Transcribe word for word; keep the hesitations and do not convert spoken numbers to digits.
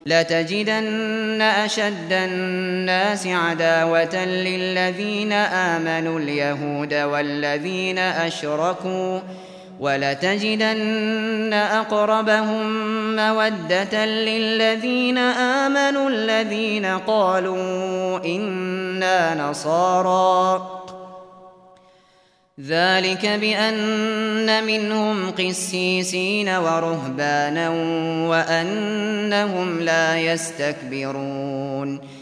لتجدن أشد الناس عداوة للذين آمنوا اليهود والذين أشركوا ولتجدن أقربهم مودة للذين آمنوا الذين قالوا إنا نصارى ذلك بأن منهم قسيسين ورهبانا وأنهم لا يستكبرون